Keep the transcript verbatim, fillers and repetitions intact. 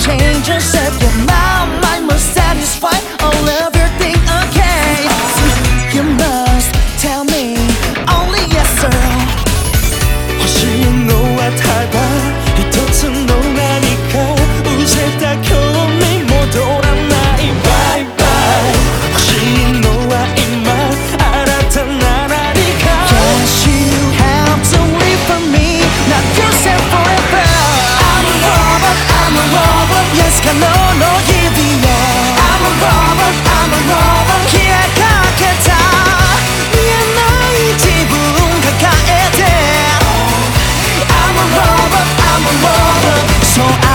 change yourself, your mind, mind must satisfy all of your thing, okay? You must tell me only yes sir. 欲しいのはただ一つの何か失せた興味戻らないバイバイ。欲しいのは今新たな何か Yes, you have to live for me, not yourself forever. I'm a robot, I'm a robot. Yes, I know, no give me up. I'm a robot, I'm a robot. 消えかけた見えない自分抱えて I'm a robot, I'm a robot. So